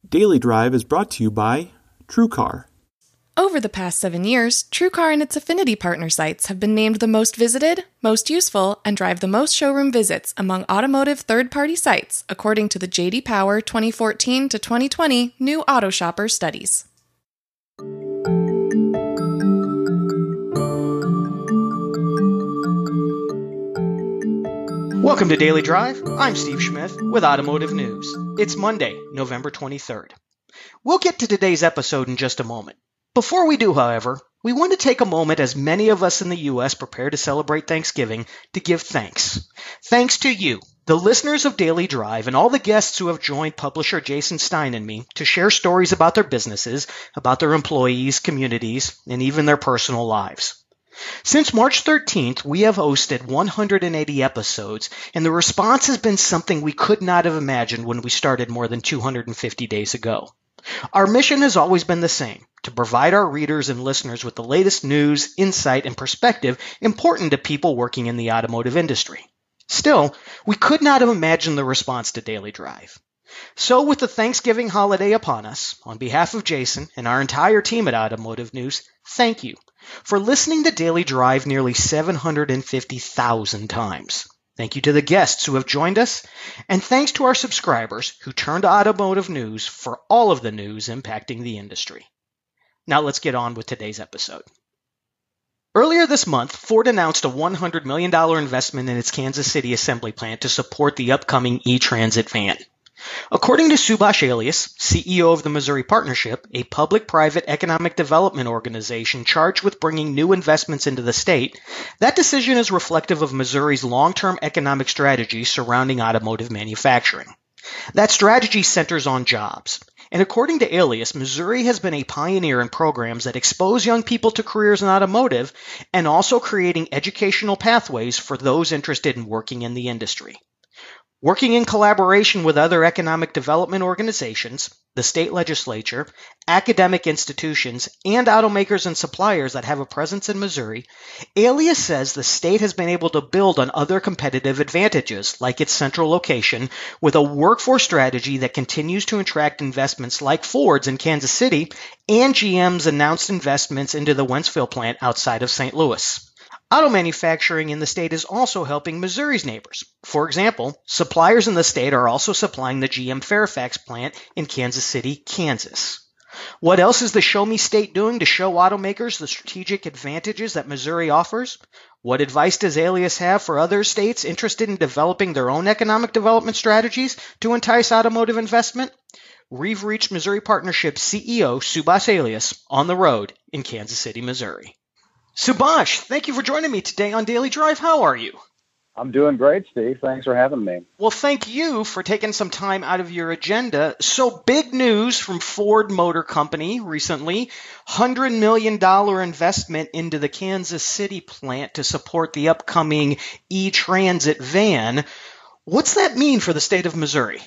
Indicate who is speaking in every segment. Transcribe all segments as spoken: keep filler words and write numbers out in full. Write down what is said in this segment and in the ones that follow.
Speaker 1: Daily Drive is brought to you by TrueCar.
Speaker 2: Over the past seven years, TrueCar and its affinity partner sites have been named the most visited, most useful, and drive the most showroom visits among automotive third-party sites, according to the J D Power twenty fourteen to twenty twenty New Auto Shopper Studies.
Speaker 3: Welcome to Daily Drive. I'm Steve Smith with Automotive News. It's Monday, November twenty-third. We'll get to today's episode in just a moment. Before we do, however, we want to take a moment, as many of us in the U S prepare to celebrate Thanksgiving, to give thanks. Thanks to you, the listeners of Daily Drive, and all the guests who have joined publisher Jason Stein and me to share stories about their businesses, about their employees, communities, and even their personal lives. Since March thirteenth, we have hosted one hundred eighty episodes, and the response has been something we could not have imagined when we started more than two hundred fifty days ago. Our mission has always been the same, to provide our readers and listeners with the latest news, insight, and perspective important to people working in the automotive industry. Still, we could not have imagined the response to Daily Drive. So with the Thanksgiving holiday upon us, on behalf of Jason and our entire team at Automotive News, thank you for listening to Daily Drive nearly seven hundred fifty thousand times. Thank you to the guests who have joined us, and thanks to our subscribers who turn to Automotive News for all of the news impacting the industry. Now let's get on with today's episode. Earlier this month, Ford announced a one hundred million dollars investment in its Kansas City assembly plant to support the upcoming E-Transit van. According to Subhash Elias, C E O of the Missouri Partnership, a public-private economic development organization charged with bringing new investments into the state, that decision is reflective of Missouri's long-term economic strategy surrounding automotive manufacturing. That strategy centers on jobs. And according to Elias, Missouri has been a pioneer in programs that expose young people to careers in automotive and also creating educational pathways for those interested in working in the industry. Working in collaboration with other economic development organizations, the state legislature, academic institutions, and automakers and suppliers that have a presence in Missouri, Elias says the state has been able to build on other competitive advantages, like its central location, with a workforce strategy that continues to attract investments like Ford's in Kansas City and G M's announced investments into the Wentzville plant outside of Saint Louis. Auto manufacturing in the state is also helping Missouri's neighbors. For example, suppliers in the state are also supplying the G M Fairfax plant in Kansas City, Kansas. What else is the Show Me State doing to show automakers the strategic advantages that Missouri offers? What advice does Elias have for other states interested in developing their own economic development strategies to entice automotive investment? We've reached Missouri Partnership C E O Subhash Elias on the road in Kansas City, Missouri. Subhash, thank you for joining me today on Daily Drive. How are you?
Speaker 4: I'm doing great, Steve. Thanks for having me.
Speaker 3: Well, thank you for taking some time out of your agenda. So big news from Ford Motor Company recently, one hundred million dollars investment into the Kansas City plant to support the upcoming E-Transit van. What's that mean for the state of Missouri?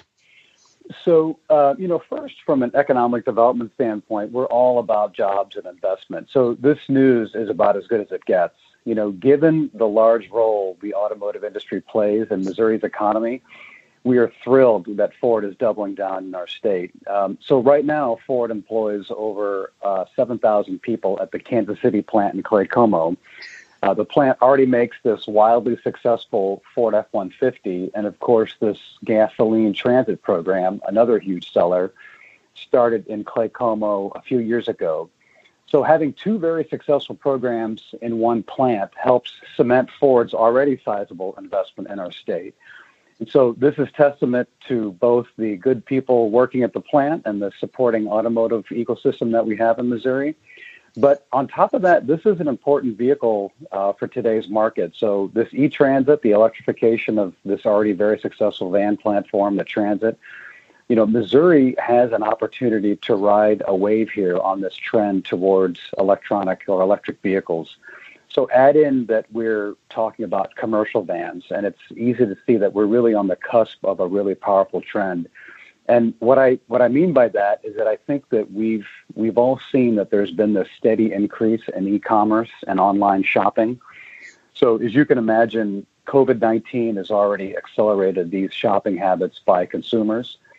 Speaker 4: So, uh, you know, first, from an economic development standpoint, we're all about jobs and investment. So this news is about as good as it gets. You know, given the large role the automotive industry plays in Missouri's economy, we are thrilled that Ford is doubling down in our state. Um, so right now, Ford employs over uh, seven thousand people at the Kansas City plant in Clay Como. Uh, the plant already makes this wildly successful Ford F one fifty, and of course this gasoline transit program, another huge seller, started in Clay Como a few years ago. So having two very successful programs in one plant helps cement Ford's already sizable investment in our state. And so this is testament to both the good people working at the plant and the supporting automotive ecosystem that we have in Missouri. But on top of that, this is an important vehicle uh, for today's market. So this E-Transit, the electrification of this already very successful van platform, the Transit, you know, Missouri has an opportunity to ride a wave here on this trend towards electronic or electric vehicles. So add in that we're talking about commercial vans, and it's easy to see that we're really on the cusp of a really powerful trend. And what I what I mean by that is that I think that we've we've all seen that there's been this steady increase in e-commerce and online shopping. So as you can imagine, COVID nineteen has already accelerated these shopping habits by consumers.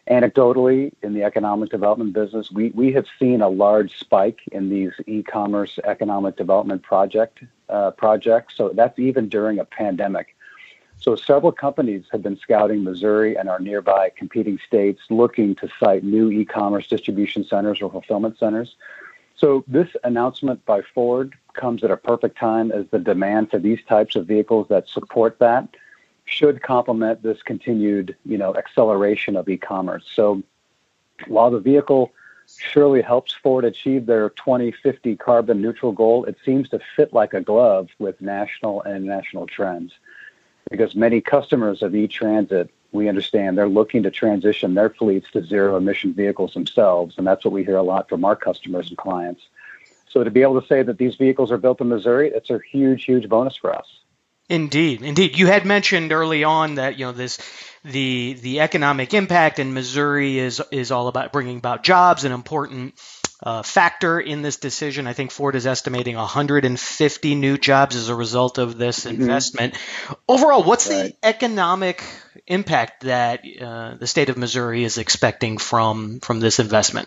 Speaker 4: Anecdotally, in the economic development business, we, we have seen a large spike in these e-commerce economic development project uh, projects. So that's even during a pandemic. So several companies have been scouting Missouri and our nearby competing states, looking to site new e-commerce distribution centers or fulfillment centers. So this announcement by Ford comes at a perfect time, as the demand for these types of vehicles that support that should complement this continued, you know, acceleration of e-commerce. So while the vehicle surely helps Ford achieve their twenty fifty carbon neutral goal, it seems to fit like a glove with national and international trends. Because many customers of E-Transit, we understand they're looking to transition their fleets to zero emission vehicles themselves. And that's what we hear a lot from our customers and clients. So to be able to say that these vehicles are built in Missouri, it's a huge, huge bonus for us.
Speaker 3: Indeed, indeed. You had mentioned early on that, you know, this the the economic impact in Missouri is is all about bringing about jobs, an important uh, factor in this decision. I think Ford is estimating one hundred fifty new jobs as a result of this mm-hmm. investment. Overall, what's right. the economic impact that uh, the state of Missouri is expecting from from this investment?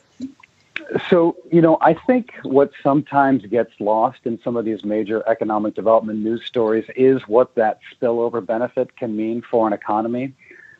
Speaker 4: So, you know, I think what sometimes gets lost in some of these major economic development news stories is what that spillover benefit can mean for an economy.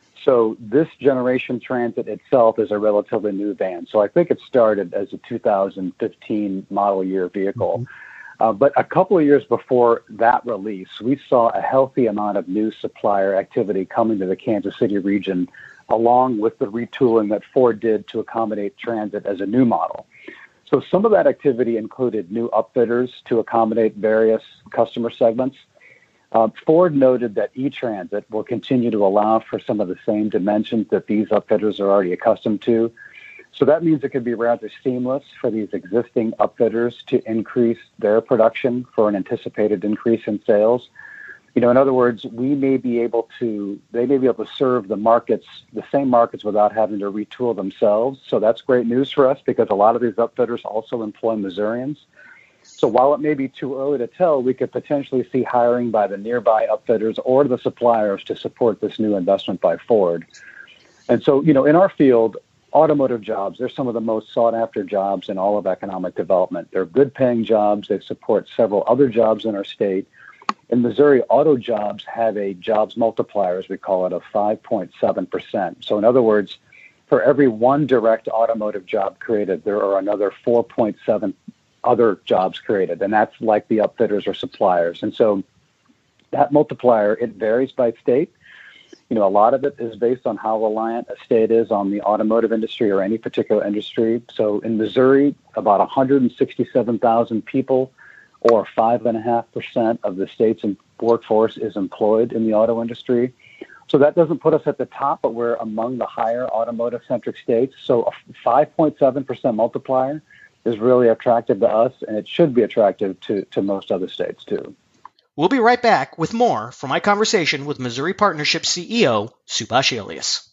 Speaker 4: So this generation Transit itself is a relatively new van. So I think it started as a two thousand fifteen model year vehicle. Mm-hmm. Uh, but a couple of years before that release, we saw a healthy amount of new supplier activity coming to the Kansas City region, along with the retooling that Ford did to accommodate Transit as a new model. So some of that activity included new upfitters to accommodate various customer segments. Uh, Ford noted that E-Transit will continue to allow for some of the same dimensions that these upfitters are already accustomed to. So that means it could be rather seamless for these existing upfitters to increase their production for an anticipated increase in sales. You know, in other words, we may be able to, they may be able to serve the markets, the same markets, without having to retool themselves. So that's great news for us, because a lot of these upfitters also employ Missourians. So while it may be too early to tell, we could potentially see hiring by the nearby upfitters or the suppliers to support this new investment by Ford. And so, you know, in our field, automotive jobs, they're some of the most sought after jobs in all of economic development. They're good paying jobs. They support several other jobs in our state. In Missouri, auto jobs have a jobs multiplier, as we call it, of five point seven percent. So in other words, for every one direct automotive job created, there are another four point seven other jobs created. And that's like the upfitters or suppliers. And so that multiplier, it varies by state. You know, a lot of it is based on how reliant a state is on the automotive industry or any particular industry. So in Missouri, about one hundred sixty-seven thousand people, or five point five percent of the state's workforce, is employed in the auto industry. So that doesn't put us at the top, but we're among the higher automotive-centric states. So a five point seven percent multiplier is really attractive to us, and it should be attractive to, to most other states, too.
Speaker 3: We'll be right back with more from my conversation with Missouri Partnership C E O, Subhash Elias.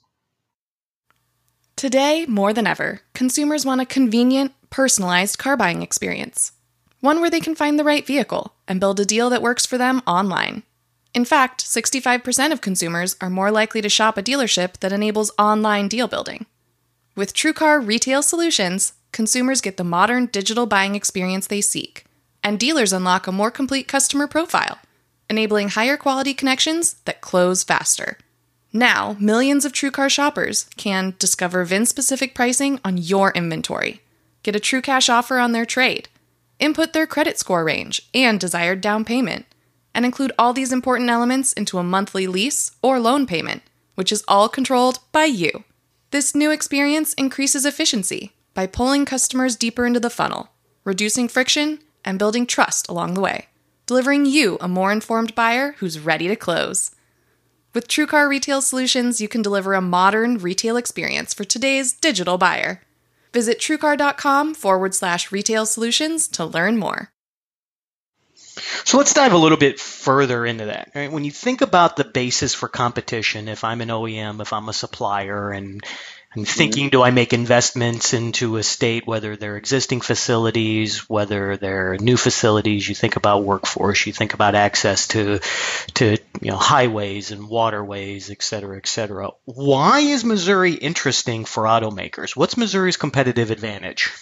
Speaker 2: Today, more than ever, consumers want a convenient, personalized car buying experience. One where they can find the right vehicle and build a deal that works for them online. In fact, sixty-five percent of consumers are more likely to shop a dealership that enables online deal building. With TrueCar Retail Solutions, consumers get the modern digital buying experience they seek, and dealers unlock a more complete customer profile, enabling higher quality connections that close faster. Now, millions of TrueCar shoppers can discover V I N-specific pricing on your inventory, get a true cash offer on their trade, input their credit score range and desired down payment, and include all these important elements into a monthly lease or loan payment, which is all controlled by you. This new experience increases efficiency by pulling customers deeper into the funnel, reducing friction, and building trust along the way, delivering you a more informed buyer who's ready to close. With TrueCar Retail Solutions, you can deliver a modern retail experience for today's digital buyer. Visit TrueCar.com forward slash retail solutions to learn more.
Speaker 3: So let's dive a little bit further into that. Right? When you think about the basis for competition, if I'm an O E M, if I'm a supplier, and I'm thinking, mm-hmm. do I make investments into a state, whether they're existing facilities, whether they're new facilities? You think about workforce, you think about access to, to you know, highways and waterways, et cetera, et cetera. Why is Missouri interesting for automakers? What's Missouri's competitive advantage?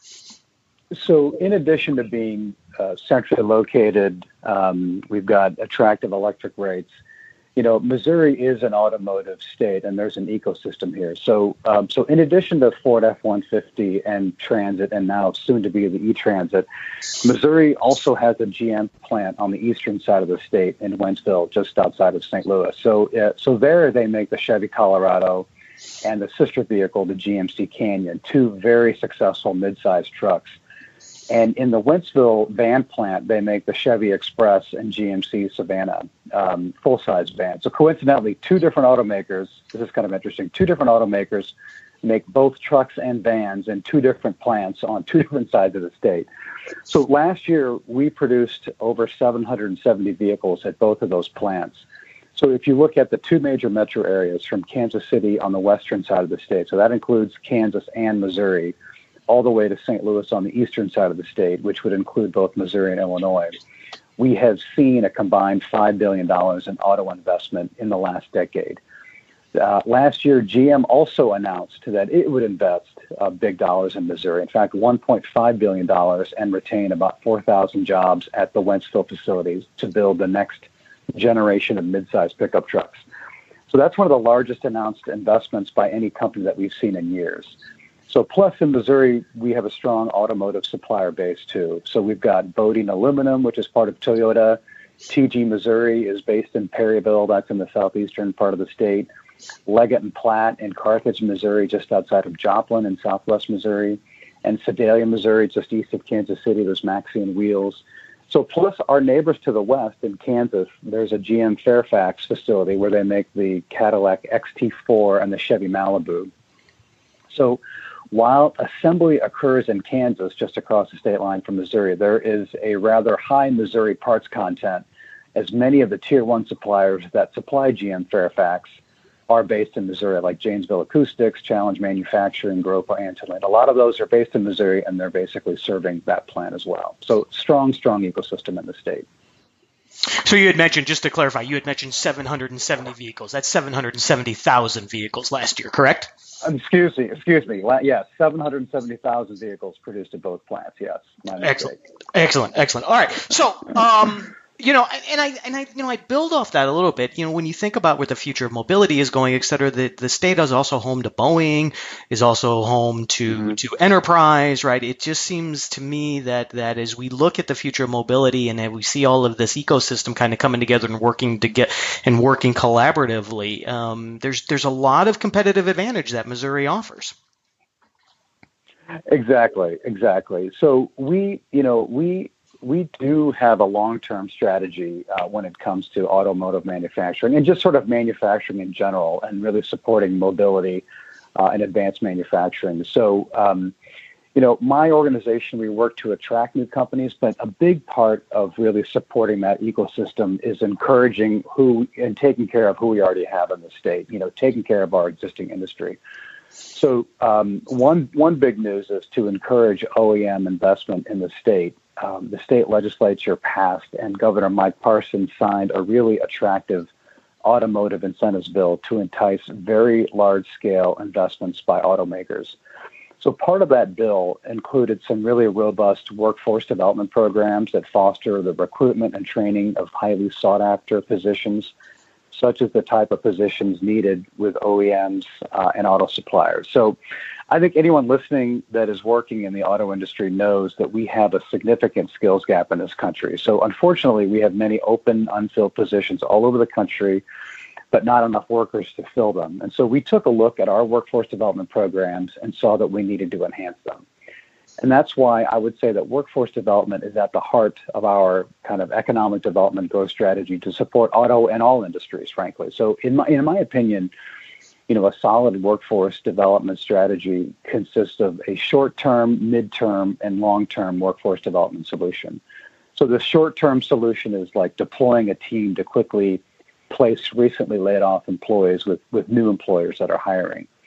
Speaker 4: So in addition to being uh, centrally located, um, we've got attractive electric rates. You know, Missouri is an automotive state, and there's an ecosystem here. So, um, so in addition to Ford F one fifty and Transit, and now soon to be the E-Transit, Missouri also has a G M plant on the eastern side of the state in Wentzville, just outside of Saint Louis. So, uh, so there they make the Chevy Colorado and the sister vehicle, the G M C Canyon, two very successful mid-sized trucks. And in the Wentzville van plant, they make the Chevy Express and G M C Savannah um, full-size vans. So coincidentally, two different automakers, this is kind of interesting, two different automakers make both trucks and vans in two different plants on two different sides of the state. So last year, we produced over seven hundred seventy vehicles at both of those plants. So if you look at the two major metro areas from Kansas City on the western side of the state, so that includes Kansas and Missouri, all the way to Saint Louis on the eastern side of the state, which would include both Missouri and Illinois, we have seen a combined five billion dollars in auto investment in the last decade. Uh, last year, G M also announced that it would invest uh, big dollars in Missouri. In fact, one point five billion dollars, and retain about four thousand jobs at the Wentzville facilities to build the next generation of mid-size pickup trucks. So that's one of the largest announced investments by any company that we've seen in years. So plus in Missouri, we have a strong automotive supplier base too. So we've got Bodine Aluminum, which is part of Toyota. T G Missouri is based in Perryville. That's in the southeastern part of the state. Leggett and Platt in Carthage, Missouri, just outside of Joplin in southwest Missouri. And Sedalia, Missouri, just east of Kansas City, there's Maxion Wheels. So plus our neighbors to the west in Kansas, there's a G M Fairfax facility where they make the Cadillac X T four and the Chevy Malibu. So while assembly occurs in Kansas, just across the state line from Missouri, there is a rather high Missouri parts content, as many of the tier one suppliers that supply G M Fairfax are based in Missouri, like Janesville Acoustics, Challenge Manufacturing, Gropa, Antolin. A lot of those are based in Missouri, and they're basically serving that plant as well. So strong, strong ecosystem in the state.
Speaker 3: So you had mentioned, just to clarify, you had mentioned seven hundred seventy vehicles. That's seven hundred seventy thousand vehicles last year, correct?
Speaker 4: Um, excuse me, excuse me. Yes, seven hundred seventy thousand vehicles produced at both plants, yes.
Speaker 3: Excellent, excellent, excellent. All right, so, um, you know, and I, and I, you know, I build off that a little bit. You know, when you think about where the future of mobility is going, et cetera, the, the state is also home to Boeing, is also home to, mm-hmm. to Enterprise, right? It just seems to me that, that as we look at the future of mobility and we see all of this ecosystem kind of coming together and working to get and working collaboratively, um, there's, there's a lot of competitive advantage that Missouri offers.
Speaker 4: Exactly, exactly. So we, you know, we, We do have a long-term strategy uh, when it comes to automotive manufacturing and just sort of manufacturing in general, and really supporting mobility uh, and advanced manufacturing. So, um, you know, my organization, we work to attract new companies, but a big part of really supporting that ecosystem is encouraging who and taking care of who we already have in the state, you know, taking care of our existing industry. So um, one one big news is to encourage O E M investment in the state. Um, the state legislature passed, and Governor Mike Parsons signed a really attractive automotive incentives bill to entice very large-scale investments by automakers. So part of that bill included some really robust workforce development programs that foster the recruitment and training of highly sought-after positions, such as the type of positions needed with O E Ms uh, and auto suppliers. So I think anyone listening that is working in the auto industry knows that we have a significant skills gap in this country. So unfortunately, we have many open, unfilled positions all over the country, but not enough workers to fill them. And so we took a look at our workforce development programs and saw that we needed to enhance them. And that's why I would say that workforce development is at the heart of our kind of economic development growth strategy to support auto and all industries, frankly. So in my, in my opinion, you know, a solid workforce development strategy consists of a short-term, mid-term, and long-term workforce development solution. So the short-term solution is like deploying a team to quickly place recently laid off employees with, with new employers that are hiring.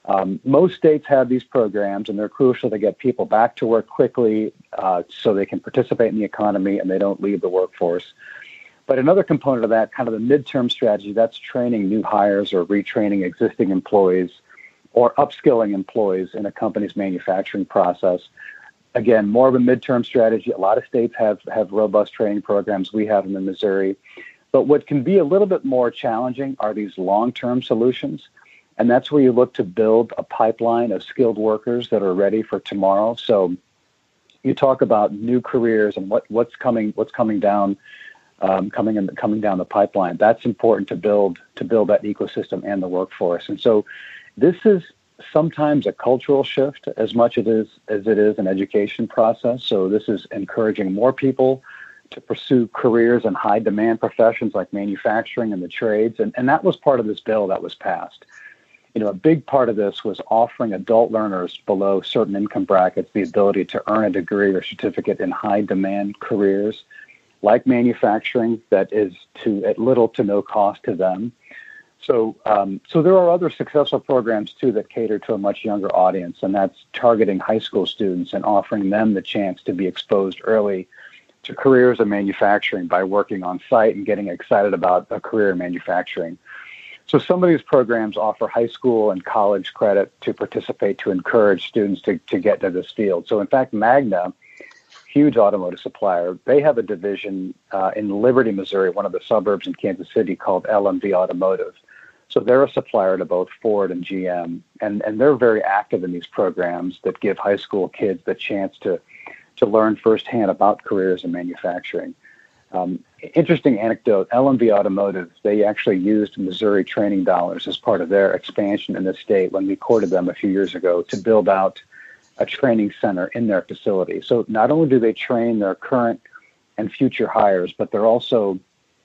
Speaker 4: Um, most states have these programs, and they're crucial to get people back to work quickly uh, so they can participate in the economy and they don't leave the workforce. But another component of that, kind of the midterm strategy, that's training new hires or retraining existing employees or upskilling employees in a company's manufacturing process. Again, more of a midterm strategy. A lot of states have, have robust training programs. We have them in Missouri. But what can be a little bit more challenging are these long-term solutions. And that's where you look to build a pipeline of skilled workers that are ready for tomorrow. So you talk about new careers and what, what's coming what's coming down um, coming in, coming down the pipeline. That's important to build to build that ecosystem and the workforce. And so this is sometimes a cultural shift as much as it is as it is an education process. So this is encouraging more people to pursue careers in high demand professions like manufacturing and the trades. And, and that was part of this bill that was passed. You know, a big part of this was offering adult learners below certain income brackets the ability to earn a degree or certificate in high demand careers like manufacturing that is to at little to no cost to them. So, um, so there are other successful programs too that cater to a much younger audience, and that's targeting high school students and offering them the chance to be exposed early to careers in manufacturing by working on site and getting excited about a career in manufacturing. So some of these programs offer high school and college credit to participate to encourage students to, to get into this field. So in fact, Magna, huge automotive supplier, they have a division uh, in Liberty, Missouri, one of the suburbs in Kansas City called L M V Automotive. So they're a supplier to both Ford and G M, and, and they're very active in these programs that give high school kids the chance to, to learn firsthand about careers in manufacturing. Um, interesting anecdote, L M V Automotive, they actually used Missouri training dollars as part of their expansion in the state when we courted them a few years ago to build out a training center in their facility. So not only do they train their current and future hires, but they're also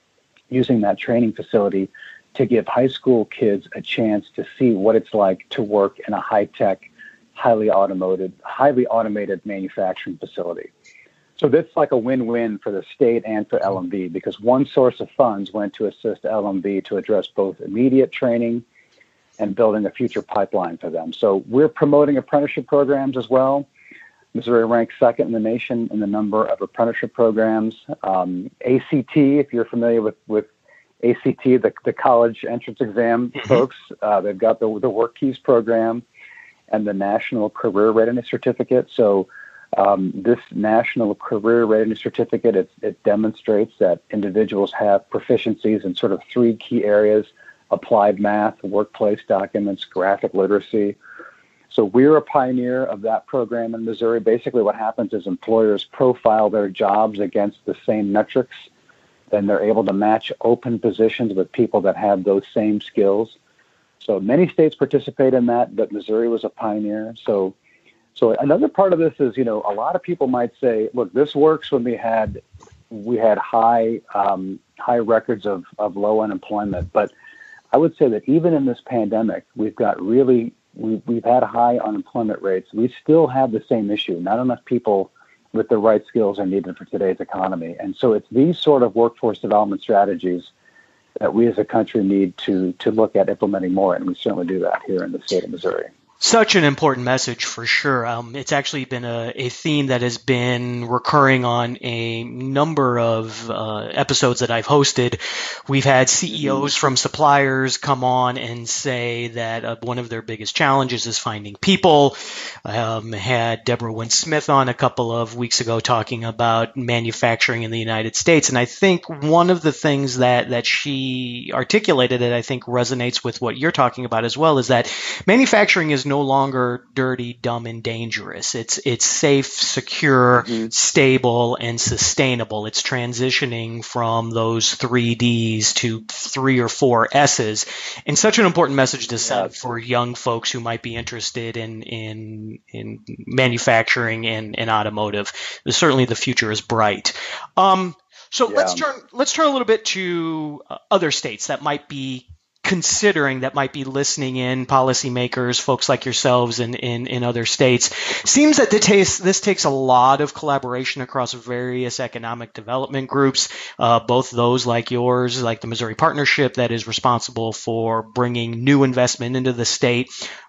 Speaker 4: using that training facility to give high school kids a chance to see what it's like to work in a high-tech, highly automated, highly automated manufacturing facility. So that's like a win-win for the state and for L M V because one source of funds went to assist L M V to address both immediate training and building a future pipeline for them. So we're promoting apprenticeship programs as well. Missouri ranks second in the nation in the number of apprenticeship programs. Um, A C T, if you're familiar with, with A C T, the, the college entrance exam mm-hmm. folks, uh, they've got the, the Work Keys program and the National Career Readiness Certificate. So um, this National Career Readiness Certificate, it, it demonstrates that individuals have proficiencies in sort of three key areas: applied math, workplace documents, graphic literacy. So we're a pioneer of that program in Missouri. Basically what happens is employers profile their jobs against the same metrics, then they're able to match open positions with people that have those same skills. So many states participate in that, but Missouri was a pioneer. So so another part of this is, you know, a lot of people might say, look, this works when we had we had high um, high records of, of low unemployment, but I would say that even in this pandemic, we've got really, we, we've had high unemployment rates. We still have the same issue. Not enough people with the right skills are needed for today's economy. And so it's these sort of workforce development strategies that we as a country need to, to look at implementing more. And we certainly do that here in the state of Missouri.
Speaker 3: Such an important message for sure. Um, it's actually been a, a theme that has been recurring on a number of uh, episodes that I've hosted. We've had C E Os from suppliers come on and say that uh, one of their biggest challenges is finding people. Um, had Deborah Wynn Smith on a couple of weeks ago talking about manufacturing in the United States. And I think one of the things that, that she articulated that I think resonates with what you're talking about as well is that manufacturing is no longer dirty, dumb, and dangerous. It's it's safe, secure, mm-hmm. stable, and sustainable. It's transitioning from those three Ds to three or four S's. And such an important message to send yeah. for young folks who might be interested in in in manufacturing and, and automotive. Certainly the future is bright. Um, so yeah. let's turn let's turn a little bit to uh, other states that might be considering, that might be listening in, policymakers, folks like yourselves in, in, in other states. Seems that this, this takes a lot of collaboration across various economic development groups, uh, both those like yours, like the Missouri Partnership that is responsible for bringing new investment into the state,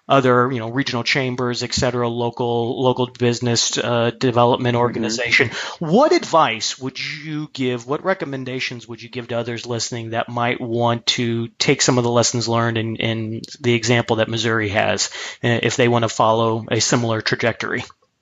Speaker 3: other, you know, regional chambers, et cetera, local local business uh, development organization. Mm-hmm. What advice would you give? What recommendations would you give to others listening that might want to take some of the lessons learned in, in the example that Missouri has, uh, if they want to follow a similar trajectory?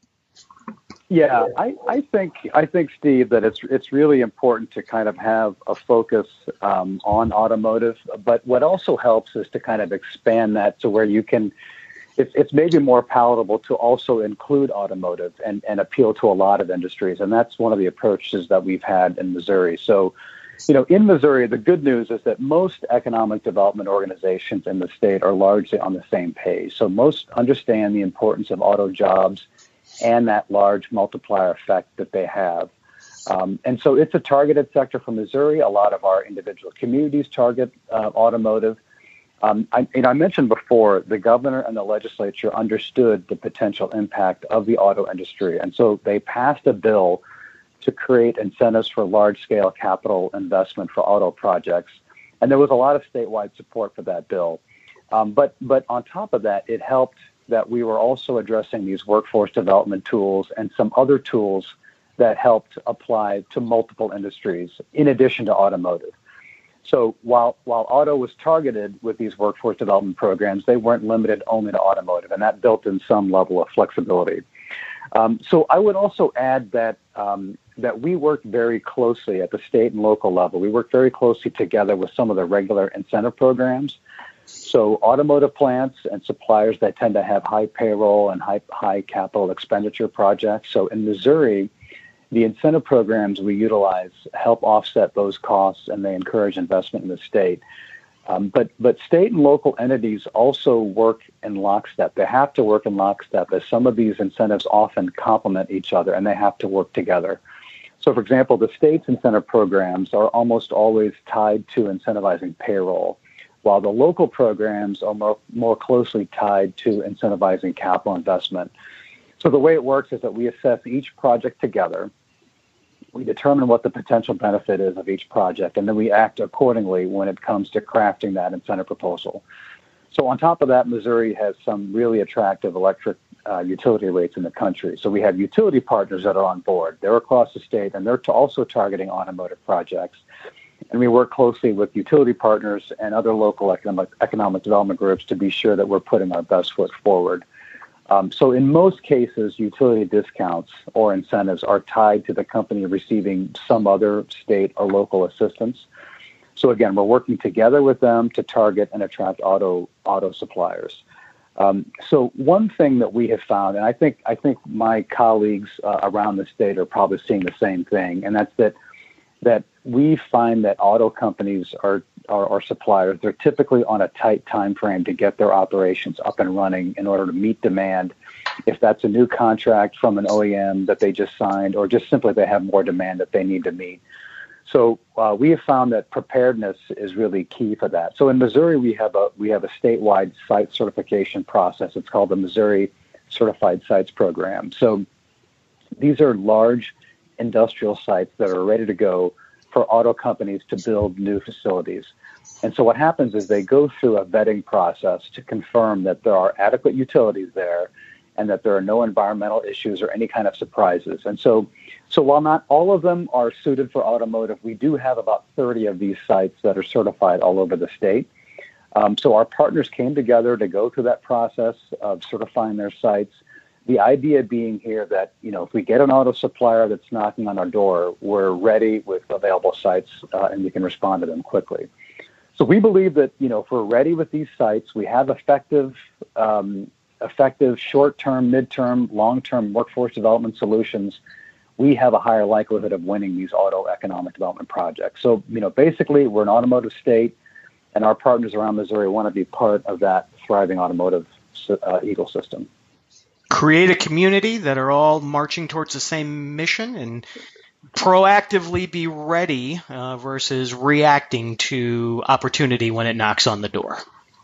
Speaker 4: Yeah, I, I think I think Steve that it's it's really important to kind of have a focus um, on automotive, but what also helps is to kind of expand that to where you can. It's it's maybe more palatable to also include automotive and, and appeal to a lot of industries, and that's one of the approaches that we've had in Missouri. So, you know, in Missouri, the good news is that most economic development organizations in the state are largely on the same page. So most understand the importance of auto jobs and that large multiplier effect that they have. Um, and so it's a targeted sector for Missouri. A lot of our individual communities target uh, automotive. Um, I, you know, I mentioned before, the governor and the legislature understood the potential impact of the auto industry. And so they passed a bill to create incentives for large-scale capital investment for auto projects. And there was a lot of statewide support for that bill. Um, but but on top of that, it helped that we were also addressing these workforce development tools and some other tools that helped apply to multiple industries in addition to automotive. So while while auto was targeted with these workforce development programs, they weren't limited only to automotive, and that built in some level of flexibility. Um, so I would also add that um, that we work very closely at the state and local level. We work very closely together with some of the regular incentive programs. So automotive plants and suppliers that tend to have high payroll and high high capital expenditure projects. So in Missouri, the incentive programs we utilize help offset those costs, and they encourage investment in the state. Um, but but state and local entities also work in lockstep. They have to work in lockstep, as some of these incentives often complement each other, and they have to work together. So, for example, the state's incentive programs are almost always tied to incentivizing payroll, while the local programs are more, more closely tied to incentivizing capital investment. So the way it works is that we assess each project together. We determine what the potential benefit is of each project, and then we act accordingly when it comes to crafting that incentive proposal. So on top of that, Missouri has some really attractive electric uh, utility rates in the country. So we have utility partners that are on board. They're across the state, and they're t- also targeting automotive projects. And we work closely with utility partners and other local economic, economic development groups to be sure that we're putting our best foot forward. Um, so in most cases, utility discounts or incentives are tied to the company receiving some other state or local assistance. So again, we're working together with them to target and attract auto auto suppliers. Um, so one thing that we have found, and I think I think my colleagues uh, around the state are probably seeing the same thing, and that's that that we find that auto companies are, are, are suppliers. They're typically on a tight time frame to get their operations up and running in order to meet demand. If that's a new contract from an O E M that they just signed, or just simply they have more demand that they need to meet. So uh, we have found that preparedness is really key for that. So in Missouri, we have a we have a statewide site certification process. It's called the Missouri Certified Sites Program. So these are large industrial sites that are ready to go for auto companies to build new facilities. And so what happens is they go through a vetting process to confirm that there are adequate utilities there and that there are no environmental issues or any kind of surprises. And so so while not all of them are suited for automotive, we do have about thirty of these sites that are certified all over the state. Um, so our partners came together to go through that process of certifying their sites. The idea being here that, you know, if we get an auto supplier that's knocking on our door, we're ready with available sites uh, and we can respond to them quickly. So we believe that, you know, if we're ready with these sites, we have effective, um, effective short-term, mid-term, long-term workforce development solutions, we have a higher likelihood of winning these auto economic development projects. So, you know, basically we're an automotive state, and our partners around Missouri want to be part of that thriving automotive uh, ecosystem.
Speaker 3: Create a community that are all marching towards the same mission and proactively be ready uh, versus reacting to opportunity when it knocks on the door.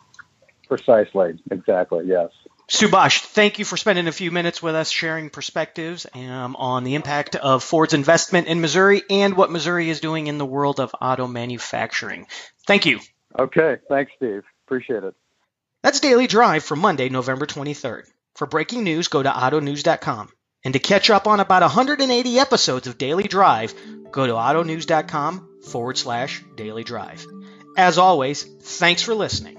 Speaker 4: Precisely. Exactly. Yes.
Speaker 3: Subhash, thank you for spending a few minutes with us sharing perspectives um, on the impact of Ford's investment in Missouri and what Missouri is doing in the world of auto manufacturing. Thank you.
Speaker 4: Okay. Thanks, Steve. Appreciate it.
Speaker 3: That's Daily Drive for Monday, November twenty-third. For breaking news, go to auto news dot com. And to catch up on about one hundred eighty episodes of Daily Drive, go to auto news dot com forward slash Daily Drive. As always, thanks for listening.